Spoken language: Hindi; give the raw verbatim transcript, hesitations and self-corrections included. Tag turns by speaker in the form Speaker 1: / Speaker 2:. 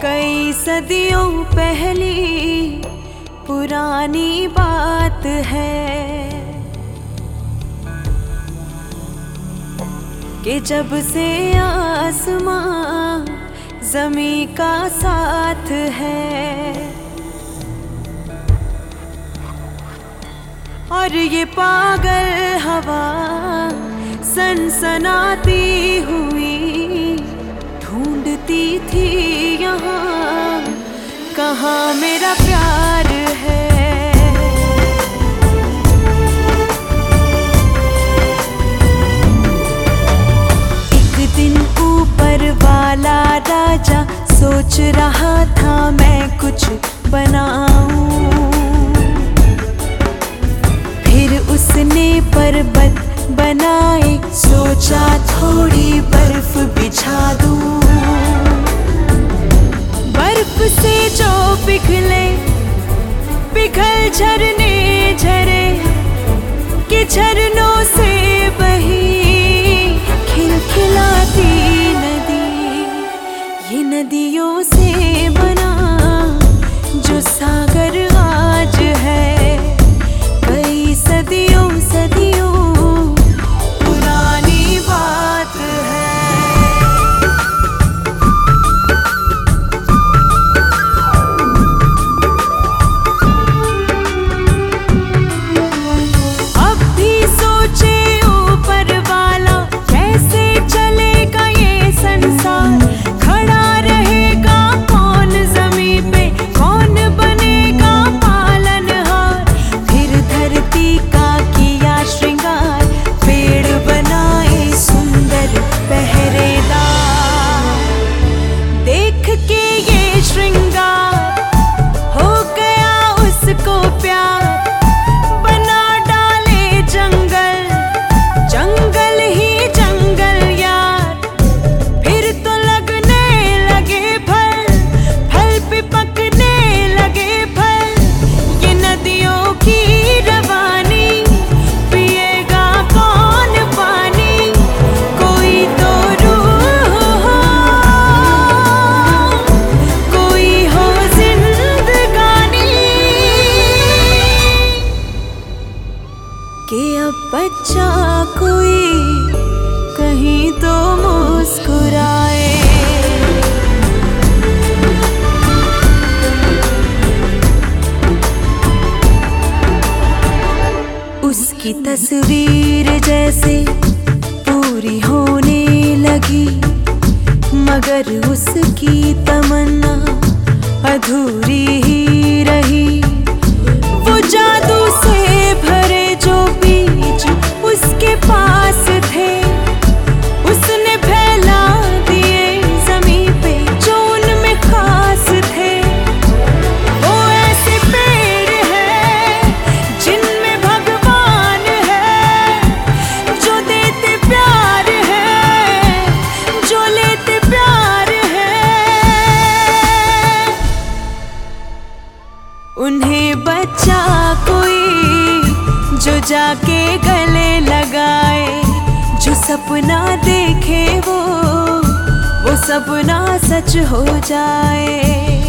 Speaker 1: कई सदियों पहली पुरानी बात है कि जब से आसमां ज़मीं का साथ है और ये पागल हवा सनसनाती हुई ढूंढती थी यहाँ कहाँ मेरा प्यार है। एक दिन ऊपर वाला राजा सोच रहा था मैं कुछ बनाऊं, फिर उसने पर्वत बनाए, सोचा थोड़ी बर्फ बिछा दूं। बर्फ से जो पिघले पिघल झरने झरे कि झरनों से बही खिलखिलाती नदी, ये नदियों से बना जो सागर आज है कई सदियों सदियों पुरानी बात है। अब भी सोचे ऊपर वाला कैसे चलेगा ये संसार, खड़ा रहेगा कौन ज़मीन पे, कौन बनेगा पालनहार। फिर धरती का किया श्रृंगार, पेड़ बनाए सुंदर पहरेदार। देख के ये श्रृंगार हो गया उसको प्यार, बना डाले जंगल जंगल ही जंगल यार। फिर तो लगने लगे फल फल पे पकने लगे फल, ये नदियों की रवानी पिएगा कौन पानी, कोई तो रूह हो कोई हो जिंदगानी कि अब बच्चा कोई कहीं तो मुस्कुराए। उसकी तस्वीर जैसे पूरी होने लगी, मगर उसकी तमन्ना अधूरी ही रही। वो जादू से भरे जो बीज उसके पास थे, उसने फैला दिए ज़मीं पे जो उनमें खास थे। वो ऐसे पेड़ है जिनमें भगवान है, जो देते प्यार है, जो लेते प्यार है। उन्हें बच्चा कोई जो जाके गले लगाए, जो सपना देखे वो वो सपना सच हो जाए।